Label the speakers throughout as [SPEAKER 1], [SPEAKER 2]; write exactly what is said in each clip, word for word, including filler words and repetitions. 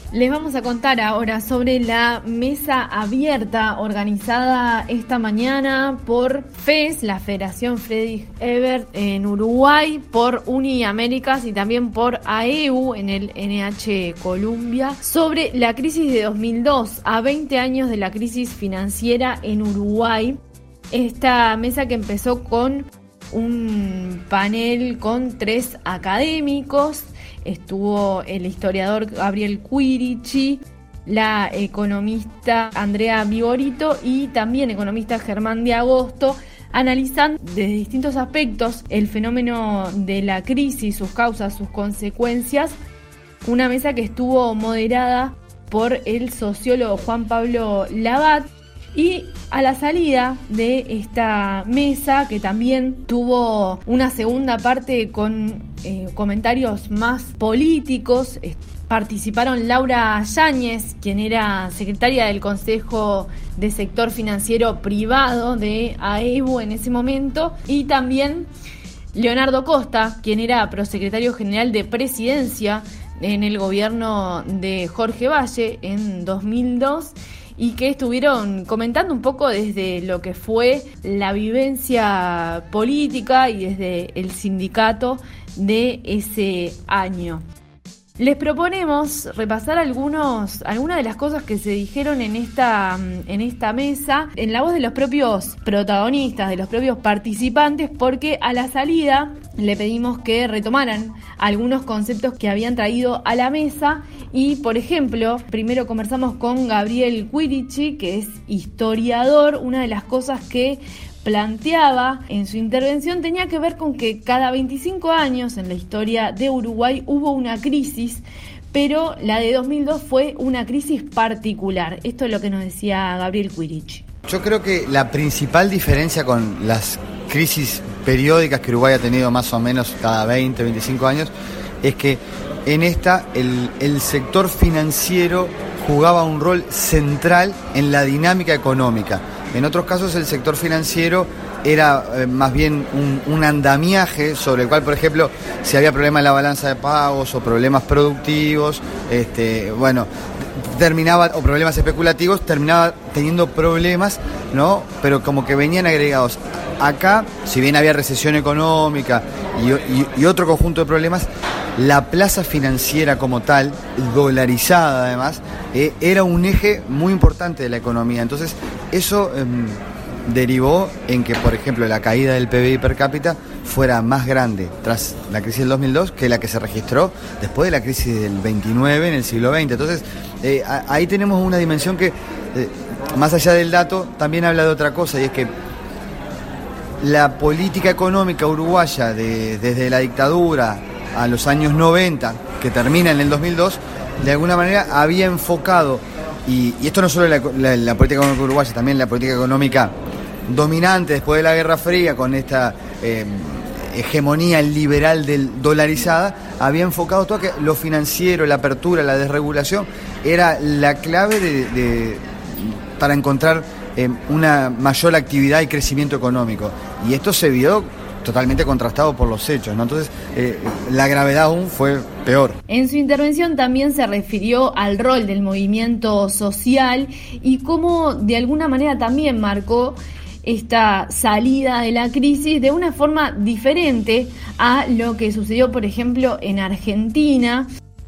[SPEAKER 1] Les vamos a contar ahora sobre la mesa abierta organizada esta mañana por F E S, la Federación Friedrich Ebert en Uruguay, por Uniaméricas y también por A E U en el N H Columbia, sobre la crisis de dos mil dos, a veinte años de la crisis financiera en Uruguay. Esta mesa que empezó con un panel con tres académicos. Estuvo el historiador Gabriel Quirici, la economista Andrea Vigorito y también economista Germán de Agosto, analizando desde distintos aspectos el fenómeno de la crisis, sus causas, sus consecuencias. Una mesa que estuvo moderada por el sociólogo Juan Pablo Labat. Y a la salida de esta mesa, que también tuvo una segunda parte con eh, comentarios más políticos, eh, participaron Laura Yáñez, quien era secretaria del Consejo de Sector Financiero Privado de A E U en ese momento, y también Leonardo Costa, quien era prosecretario general de Presidencia en el gobierno de Jorge Valle en dos mil dos, y que estuvieron comentando un poco desde lo que fue la vivencia política y desde el sindicato de ese año. Les proponemos repasar algunos, algunas de las cosas que se dijeron en esta, en esta mesa, en la voz de los propios protagonistas, de los propios participantes, porque a la salida le pedimos que retomaran algunos conceptos que habían traído a la mesa. Y, por ejemplo, primero conversamos con Gabriel Quirici, que es historiador. Una de las cosas que planteaba en su intervención tenía que ver con que cada veinticinco años en la historia de Uruguay hubo una crisis, pero la de dos mil dos fue una crisis particular. Esto es lo que nos decía Gabriel Quirici.
[SPEAKER 2] Yo creo que la principal diferencia con las crisis periódicas que Uruguay ha tenido más o menos cada veinte, veinticinco años es que en esta el, el sector financiero jugaba un rol central en la dinámica económica. En otros casos el sector financiero era eh, más bien un, un andamiaje sobre el cual, por ejemplo, si había problemas en la balanza de pagos o problemas productivos, este, bueno, terminaba, o problemas especulativos, terminaba teniendo problemas, ¿no? Pero como que venían agregados. Acá, si bien había recesión económica y, y, y otro conjunto de problemas, la plaza financiera como tal, dolarizada además, eh, era un eje muy importante de la economía. Entonces, eso eh, derivó en que, por ejemplo, la caída del P B I per cápita fuera más grande tras la crisis del dos mil dos que la que se registró después de la crisis del veintinueve en el siglo veinte. Entonces, eh, ahí tenemos una dimensión que, eh, más allá del dato, también habla de otra cosa, y es que la política económica uruguaya de, desde la dictadura a los años noventa, que termina en el dos mil dos, de alguna manera había enfocado, y, y esto no solo la, la, la política económica uruguaya, también la política económica dominante después de la Guerra Fría, con esta eh, hegemonía liberal del dolarizada, había enfocado todo que lo financiero, la apertura, la desregulación, era la clave de, de, para encontrar eh, una mayor actividad y crecimiento económico. Y esto se vio totalmente contrastado por los hechos, ¿no? Entonces, eh, la gravedad aún fue peor.
[SPEAKER 1] En su intervención también se refirió al rol del movimiento social y cómo de alguna manera también marcó esta salida de la crisis de una forma diferente a lo que sucedió, por ejemplo, en Argentina.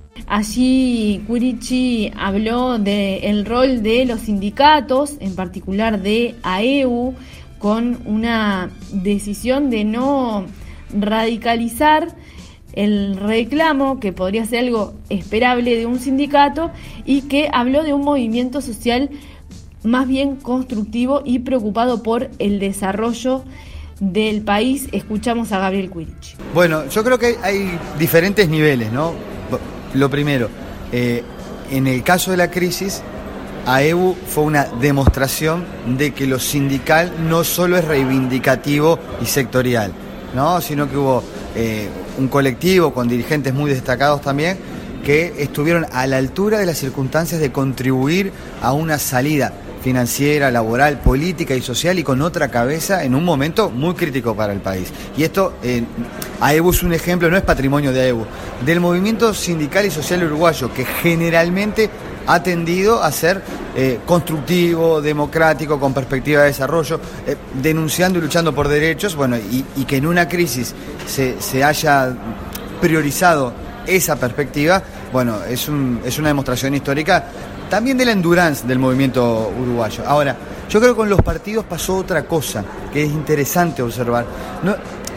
[SPEAKER 1] Allí Quirici habló del rol de los sindicatos, en particular de A E U, con una decisión de no radicalizar el reclamo, que podría ser algo esperable de un sindicato, y que habló de un movimiento social más bien constructivo y preocupado por el desarrollo del país. Escuchamos a Gabriel Quirici.
[SPEAKER 2] Bueno, yo creo que hay diferentes niveles, ¿no? Lo primero, eh, en el caso de la crisis, A E U fue una demostración de que lo sindical no solo es reivindicativo y sectorial, ¿no? Sino que hubo eh, un colectivo con dirigentes muy destacados también que estuvieron a la altura de las circunstancias de contribuir a una salida financiera, laboral, política y social y con otra cabeza en un momento muy crítico para el país. Y esto, eh, AEBU es un ejemplo, no es patrimonio de AEBU, del movimiento sindical y social uruguayo, que generalmente ha tendido a ser eh, constructivo, democrático, con perspectiva de desarrollo, eh, denunciando y luchando por derechos, bueno, y, y que en una crisis se, se haya priorizado esa perspectiva, bueno, es, un, es una demostración histórica también de la endurance del movimiento uruguayo. Ahora, yo creo que con los partidos pasó otra cosa, que es interesante observar. No,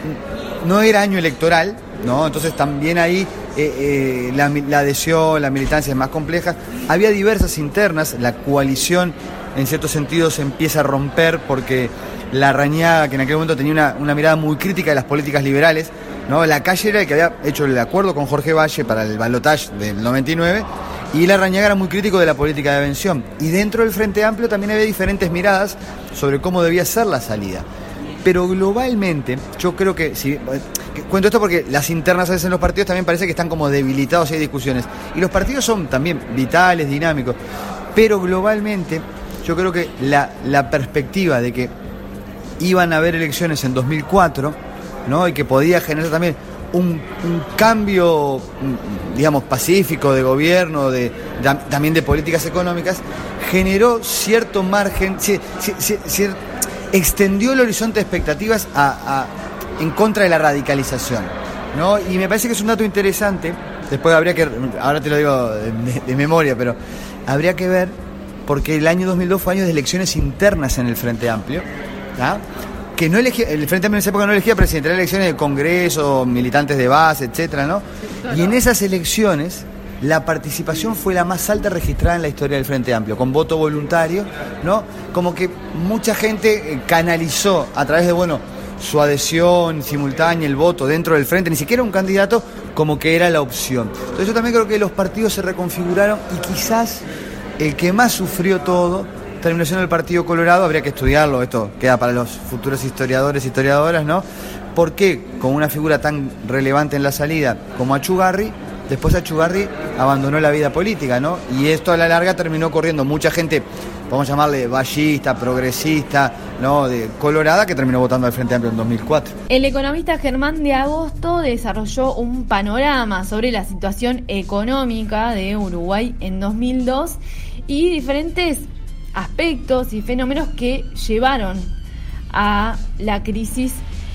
[SPEAKER 2] no era año electoral, ¿no? Entonces también ahí eh, eh, la, la adhesión, la militancia es más compleja. Había diversas internas, la coalición en cierto sentido se empieza a romper porque Larrañaga, que en aquel momento tenía una, una mirada muy crítica de las políticas liberales, ¿no? Lacalle era el que había hecho el acuerdo con Jorge Valle para el balotaje del noventa y nueve, y Larrañaga era muy crítico de la política de avención. Y dentro del Frente Amplio también había diferentes miradas sobre cómo debía ser la salida. Pero globalmente, yo creo que, si, que cuento esto porque las internas a veces en los partidos también parece que están como debilitados y hay discusiones. Y los partidos son también vitales, dinámicos. Pero globalmente, yo creo que la, la perspectiva de que iban a haber elecciones en dos mil cuatro, ¿no? Y que podía generar también un, un cambio, digamos, pacífico de gobierno, de, de, también de políticas económicas, generó cierto margen, cier, cier, cier, extendió el horizonte de expectativas a, a, en contra de la radicalización, ¿no? Y me parece que es un dato interesante. Después habría que, ahora te lo digo de, de memoria, pero habría que ver, porque el año dos mil dos fue año de elecciones internas en el Frente Amplio, ¿ah? Que no elegía, el Frente Amplio en esa época no elegía presidente, eran elecciones de Congreso, militantes de base, etcétera, ¿no? Y en esas elecciones la participación fue la más alta registrada en la historia del Frente Amplio, con voto voluntario, ¿no? Como que mucha gente canalizó a través de, bueno, su adhesión simultánea, el voto dentro del Frente, ni siquiera un candidato, como que era la opción. Entonces yo también creo que los partidos se reconfiguraron y quizás el que más sufrió todo terminó siendo el Partido Colorado. Habría que estudiarlo, esto queda para los futuros historiadores e historiadoras, ¿no? ¿Por qué con una figura tan relevante en la salida como Achugarri, después Achugarri abandonó la vida política, ¿no? Y esto a la larga terminó corriendo mucha gente, vamos a llamarle vallista, progresista, ¿no? De Colorada, que terminó votando al Frente Amplio en dos mil cuatro.
[SPEAKER 1] El economista Germán de Agosto desarrolló un panorama sobre la situación económica de Uruguay en dos mil dos y diferentes aspectos y fenómenos que llevaron a la crisis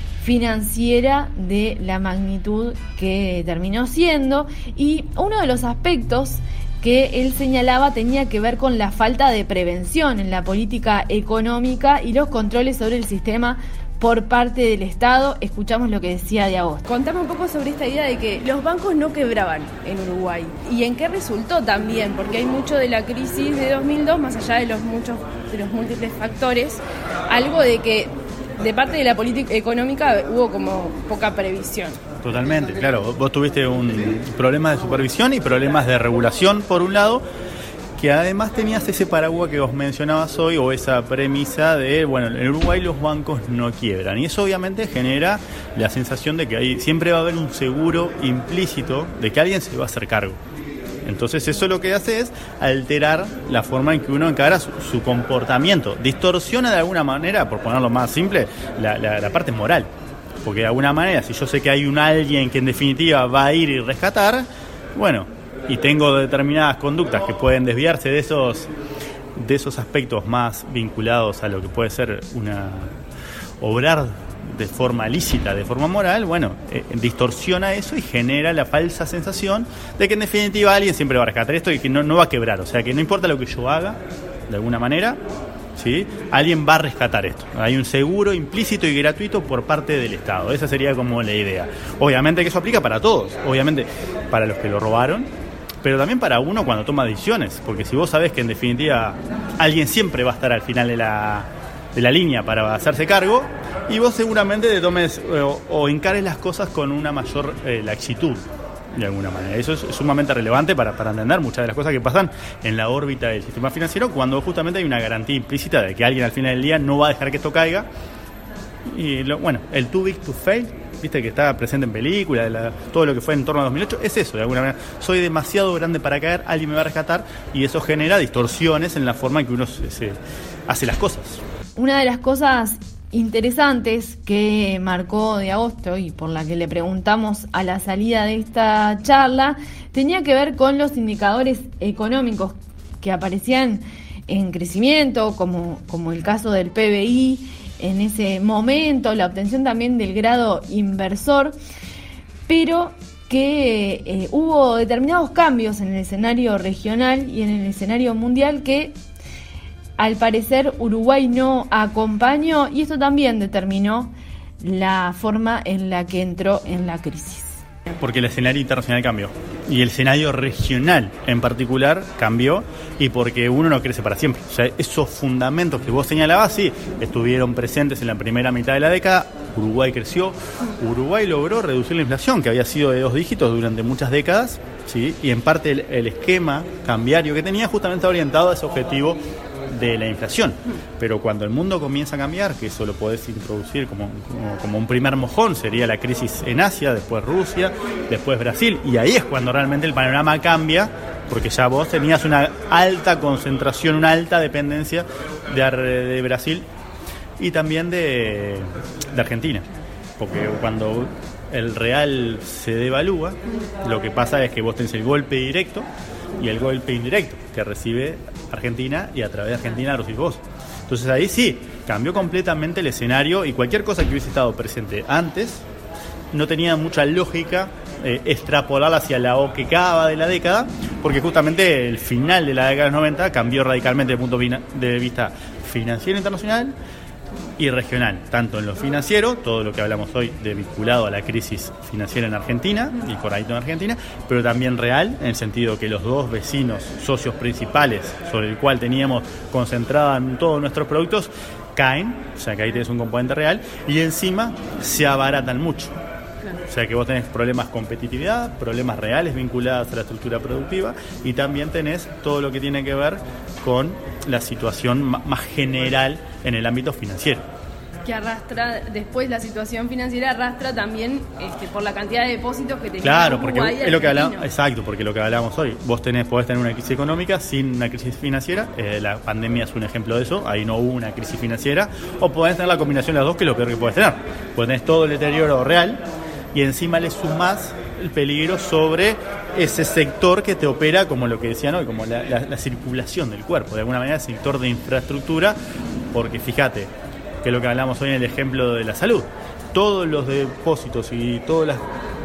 [SPEAKER 1] financiera de la magnitud que terminó siendo, y uno de los aspectos que él señalaba tenía que ver con la falta de prevención en la política económica y los controles sobre el sistema por parte del Estado. Escuchamos lo que decía de Agosto.
[SPEAKER 3] Contame un poco sobre esta idea de que los bancos no quebraban en Uruguay y en qué resultó también, porque hay mucho de la crisis de dos mil dos, más allá de los muchos de los múltiples factores, algo de que de parte de la política económica hubo como poca previsión.
[SPEAKER 4] Totalmente, claro. Vos tuviste un problema de supervisión y problemas de regulación por un lado, que además tenías ese paraguas que vos mencionabas hoy, o esa premisa de, bueno, en Uruguay los bancos no quiebran. Y eso obviamente genera la sensación de que hay, siempre va a haber un seguro implícito de que alguien se va a hacer cargo. Entonces eso lo que hace es alterar la forma en que uno encara su, su comportamiento. Distorsiona de alguna manera, por ponerlo más simple, la, la, la parte moral. Porque de alguna manera, si yo sé que hay un alguien que en definitiva va a ir y rescatar, bueno, y tengo determinadas conductas que pueden desviarse de esos de esos aspectos más vinculados a lo que puede ser una obrar de forma lícita, de forma moral, bueno, eh, distorsiona eso y genera la falsa sensación de que en definitiva alguien siempre va a rescatar esto y que no, no va a quebrar, o sea que no importa lo que yo haga, de alguna manera, ¿sí?, alguien va a rescatar esto. Hay un seguro implícito y gratuito por parte del Estado. Esa sería como la idea. Obviamente que eso aplica para todos, obviamente para los que lo robaron, pero también para uno cuando toma decisiones, porque si vos sabés que en definitiva alguien siempre va a estar al final de la, de la línea para hacerse cargo, y vos seguramente te tomes o, o encares las cosas con una mayor eh, laxitud, de alguna manera. Eso es sumamente relevante para, para entender muchas de las cosas que pasan en la órbita del sistema financiero, cuando justamente hay una garantía implícita de que alguien al final del día no va a dejar que esto caiga. Y lo, bueno, el too big to fail viste que está presente en películas, la, todo lo que fue en torno a dos mil ocho, es eso, de alguna manera. Soy demasiado grande para caer, alguien me va a rescatar, y eso genera distorsiones en la forma en que uno se, se hace las cosas.
[SPEAKER 1] Una de las cosas interesantes que marcó de agosto y por la que le preguntamos a la salida de esta charla tenía que ver con los indicadores económicos que aparecían en crecimiento, como, como el caso del P B I en ese momento, la obtención también del grado inversor, pero que eh, hubo determinados cambios en el escenario regional y en el escenario mundial que al parecer Uruguay no acompañó, y esto también determinó la forma en la que entró en la crisis.
[SPEAKER 4] Porque el escenario internacional cambió y el escenario regional en particular cambió, y porque uno no crece para siempre. O sea, esos fundamentos que vos señalabas, sí, estuvieron presentes en la primera mitad de la década. Uruguay creció, Uruguay logró reducir la inflación, que había sido de dos dígitos durante muchas décadas, ¿sí? Y en parte el, el esquema cambiario que tenía justamente orientado a ese objetivo de la inflación. Pero cuando el mundo comienza a cambiar, que eso lo podés introducir como, como, como un primer mojón, sería la crisis en Asia, después Rusia, después Brasil, y ahí es cuando realmente el panorama cambia, porque ya vos tenías una alta concentración, una alta dependencia de, de Brasil y también de, de Argentina, porque cuando el real se devalúa, lo que pasa es que vos tenés el golpe directo y el golpe indirecto que recibe Argentina, y a través de Argentina lo recibís vos. Entonces ahí sí, cambió completamente el escenario, y cualquier cosa que hubiese estado presente antes no tenía mucha lógica eh, extrapolar hacia la O que acaba de la década, porque justamente el final de la década de los noventa cambió radicalmente desde el punto de vista financiero internacional y regional, tanto en lo financiero, todo lo que hablamos hoy de vinculado a la crisis financiera en Argentina y corralito en Argentina, pero también real, en el sentido que los dos vecinos, socios principales sobre el cual teníamos concentrados todos nuestros productos, caen, o sea que ahí tenés un componente real, y encima se abaratan mucho. O sea que vos tenés problemas de competitividad, problemas reales vinculados a la estructura productiva, y también tenés todo lo que tiene que ver con la situación más general en el ámbito financiero.
[SPEAKER 3] Que arrastra, después la situación financiera arrastra también este, por la cantidad de depósitos que tenés.
[SPEAKER 4] Claro, porque
[SPEAKER 3] Uruguay
[SPEAKER 4] es lo que hablamos,
[SPEAKER 3] argentino.
[SPEAKER 4] exacto, porque lo que hablábamos hoy, vos tenés, podés tener una crisis económica sin una crisis financiera, eh, la pandemia es un ejemplo de eso, ahí no hubo una crisis financiera, o podés tener la combinación de las dos, que es lo peor que podés tener, pues tenés todo el deterioro real, y encima le sumás el peligro sobre ese sector que te opera como lo que decían hoy, como la, la, la circulación del cuerpo, de alguna manera el sector de infraestructura, porque fíjate, que es lo que hablamos hoy en el ejemplo de la salud, todos los depósitos y todos los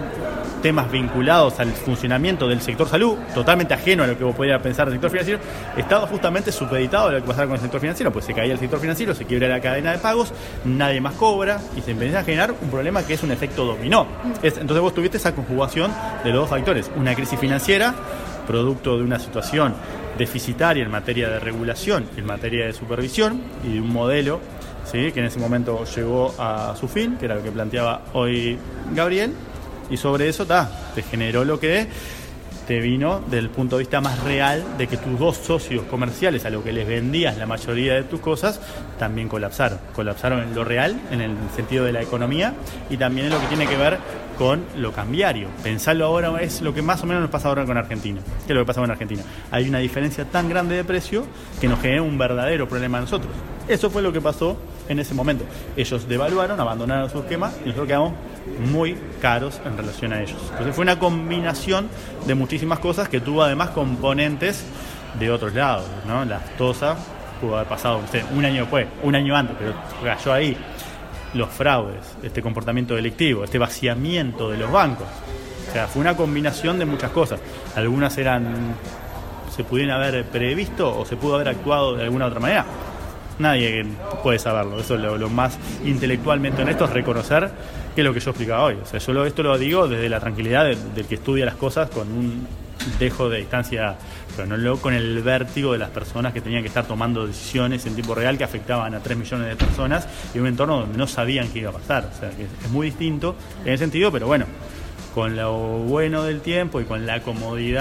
[SPEAKER 4] temas vinculados al funcionamiento del sector salud, totalmente ajeno a lo que vos podías pensar del sector financiero, estaba justamente supeditado a lo que pasaba con el sector financiero, pues se caía el sector financiero, se quiebra la cadena de pagos, nadie más cobra y se empieza a generar un problema que es un efecto dominó. Es, entonces vos tuviste esa conjugación de los dos factores, una crisis financiera, producto de una situación deficitaria en materia de regulación, en materia de supervisión y de un modelo, ¿sí?, que en ese momento llegó a su fin, que era lo que planteaba hoy Gabriel. Y sobre eso ta, te generó lo que te vino del punto de vista más real de que tus dos socios comerciales a lo que les vendías la mayoría de tus cosas también colapsaron. Colapsaron en lo real, en el sentido de la economía, y también en lo que tiene que ver con lo cambiario. Pensarlo ahora es lo que más o menos nos pasa ahora con Argentina. ¿Qué es lo que pasa con Argentina? Hay una diferencia tan grande de precio que nos genera un verdadero problema a nosotros. Eso fue lo que pasó en ese momento. Ellos devaluaron, abandonaron su esquema y nosotros quedamos muy caros en relación a ellos. Entonces fue una combinación de muchísimas cosas que tuvo además componentes de otros lados, ¿no? La Tosa pudo haber pasado, no sé, un año después, un año antes, pero cayó ahí. Los fraudes, este comportamiento delictivo, este vaciamiento de los bancos. O sea, fue una combinación de muchas cosas. Algunas eran, se pudieron haber previsto o se pudo haber actuado de alguna otra manera. Nadie puede saberlo. Eso es lo, lo más intelectualmente honesto, es reconocer que es lo que yo explicaba hoy. O sea, yo lo, esto lo digo desde la tranquilidad de, del que estudia las cosas con un dejo de distancia, pero no lo con el vértigo de las personas que tenían que estar tomando decisiones en tiempo real que afectaban a tres millones de personas y un entorno donde no sabían qué iba a pasar. O sea, que es muy distinto en ese sentido, pero bueno, con lo bueno del tiempo y con la comodidad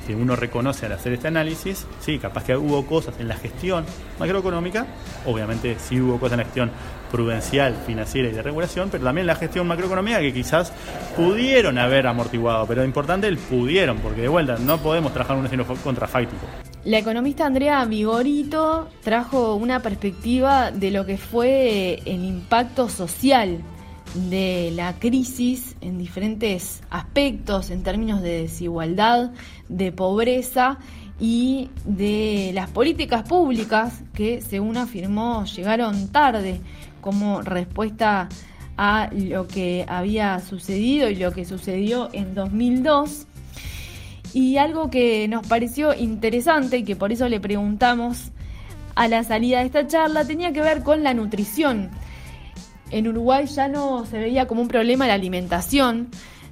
[SPEAKER 4] que uno reconoce al hacer este análisis, sí, capaz que hubo cosas en la gestión macroeconómica, obviamente sí hubo cosas en la gestión prudencial, financiera y de regulación, pero también en la gestión macroeconómica que quizás pudieron haber amortiguado, pero lo importante es el pudieron, porque de vuelta no podemos trabajar un escenario contrafáctico.
[SPEAKER 1] La economista Andrea Vigorito trajo una perspectiva de lo que fue el impacto social de la crisis en diferentes aspectos, en términos de desigualdad, de pobreza y de las políticas públicas que, según afirmó, llegaron tarde como respuesta a lo que había sucedido y lo que sucedió en dos mil dos. Y algo que nos pareció interesante y que por eso le preguntamos a la salida de esta charla tenía que ver con la nutrición. En Uruguay ya no se veía como un problema la alimentación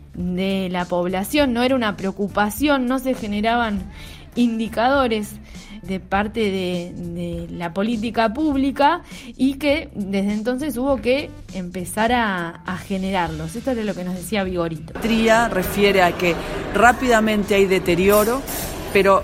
[SPEAKER 1] de la población, no era una preocupación, no se generaban indicadores de parte de, de la política pública y que desde entonces hubo que empezar a, a generarlos. Esto es lo que nos decía Vigorito.
[SPEAKER 5] La tría refiere a que rápidamente hay deterioro, pero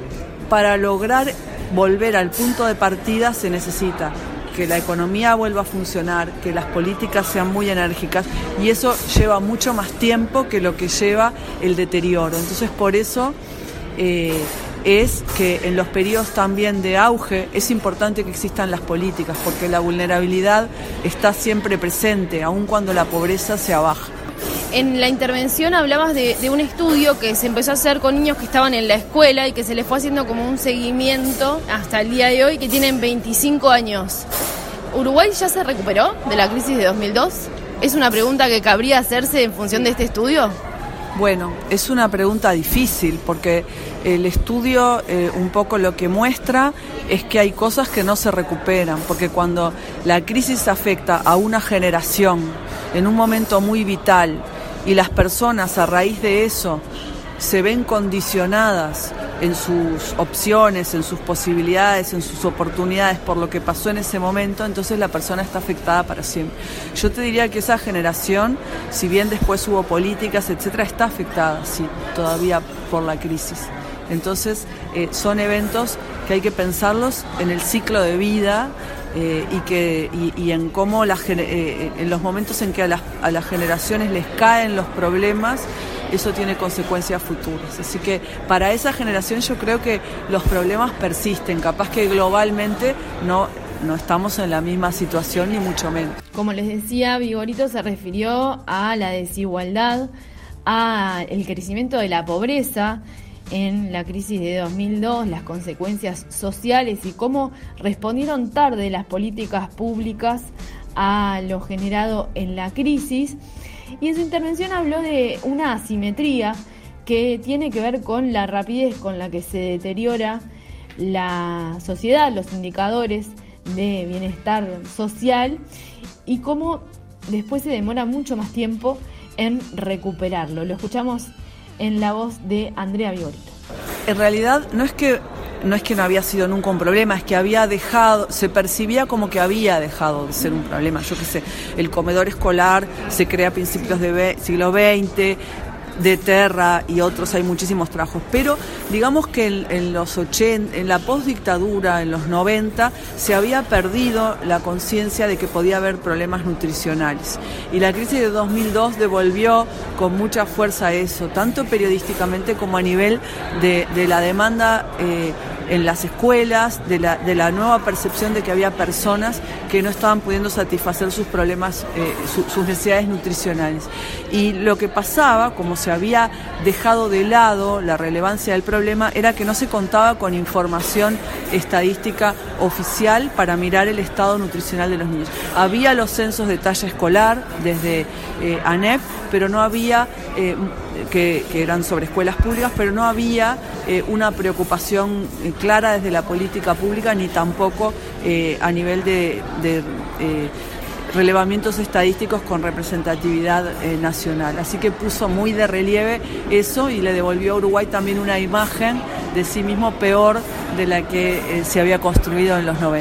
[SPEAKER 5] para lograr volver al punto de partida se necesita que la economía vuelva a funcionar, que las políticas sean muy enérgicas, y eso lleva mucho más tiempo que lo que lleva el deterioro. Entonces, por eso eh, es que en los periodos también de auge es importante que existan las políticas, porque la vulnerabilidad está siempre presente, aun cuando la pobreza sea baja.
[SPEAKER 3] En la intervención hablabas de, de un estudio que se empezó a hacer con niños que estaban en la escuela y que se les fue haciendo como un seguimiento hasta el día de hoy, que tienen veinticinco años. ¿Uruguay ya se recuperó de la crisis de dos mil dos? ¿Es una pregunta que cabría hacerse en función de este estudio?
[SPEAKER 5] Bueno, es una pregunta difícil porque el estudio eh, un poco lo que muestra es que hay cosas que no se recuperan, porque cuando la crisis afecta a una generación en un momento muy vital y las personas a raíz de eso se ven condicionadas en sus opciones, en sus posibilidades, en sus oportunidades por lo que pasó en ese momento, entonces la persona está afectada para siempre. Yo te diría que esa generación, si bien después hubo políticas, etcétera, está afectada, sí, todavía por la crisis. Entonces, eh, son eventos que hay que pensarlos en el ciclo de vida eh, y, que, y, y en cómo las, eh, en los momentos en que a las, a las generaciones les caen los problemas, eso tiene consecuencias futuras. Así que para esa generación yo creo que los problemas persisten, capaz que globalmente no, no estamos en la misma situación ni mucho menos.
[SPEAKER 1] Como les decía, Vigorito se refirió a la desigualdad, a el crecimiento de la pobreza en la crisis de dos mil dos, las consecuencias sociales y cómo respondieron tarde las políticas públicas a lo generado en la crisis. Y en su intervención habló de una asimetría que tiene que ver con la rapidez con la que se deteriora la sociedad, los indicadores de bienestar social y cómo después se demora mucho más tiempo en recuperarlo. Lo escuchamos en la voz de Andrea Vigorito.
[SPEAKER 5] En realidad no es que no es que no había sido nunca un problema, es que había dejado, se percibía como que había dejado de ser un problema. Yo qué sé, el comedor escolar se crea a principios del siglo veinte, de Terra y otros, hay muchísimos trabajos, pero digamos que en, en los ochenta, en la postdictadura, en los noventa, se había perdido la conciencia de que podía haber problemas nutricionales. Y la crisis de dos mil dos devolvió con mucha fuerza eso, tanto periodísticamente como a nivel de, de la demanda eh, en las escuelas, de la, de la nueva percepción de que había personas que no estaban pudiendo satisfacer sus problemas, eh, su, sus necesidades nutricionales. Y lo que pasaba, como se había dejado de lado la relevancia del problema, era que no se contaba con información estadística oficial para mirar el estado nutricional de los niños. Había los censos de talla escolar desde eh, ANEP, pero no había, eh, que, que eran sobre escuelas públicas, pero no había eh, una preocupación eh, clara desde la política pública, ni tampoco eh, a nivel de, de eh, relevamientos estadísticos con representatividad eh, nacional. Así que puso muy de relieve eso y le devolvió a Uruguay también una imagen de sí mismo peor de la que eh, se había construido en los noventa.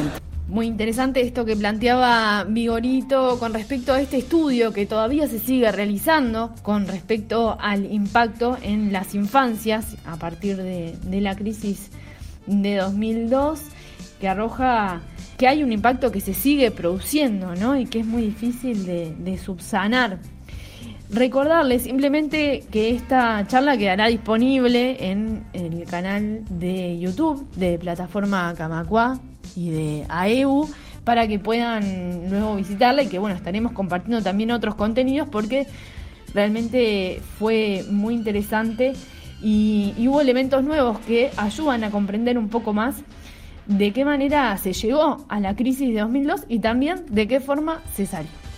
[SPEAKER 1] Muy interesante esto que planteaba Vigorito con respecto a este estudio que todavía se sigue realizando con respecto al impacto en las infancias a partir de, de la crisis de dos mil dos, que arroja que hay un impacto que se sigue produciendo, ¿no? Y que es muy difícil de, de subsanar. Recordarles simplemente que esta charla quedará disponible en el canal de YouTube de Plataforma Camacuá y de A E U para que puedan luego visitarla, y que bueno, estaremos compartiendo también otros contenidos porque realmente fue muy interesante y, y hubo elementos nuevos que ayudan a comprender un poco más de qué manera se llegó a la crisis de dos mil dos y también de qué forma se salió.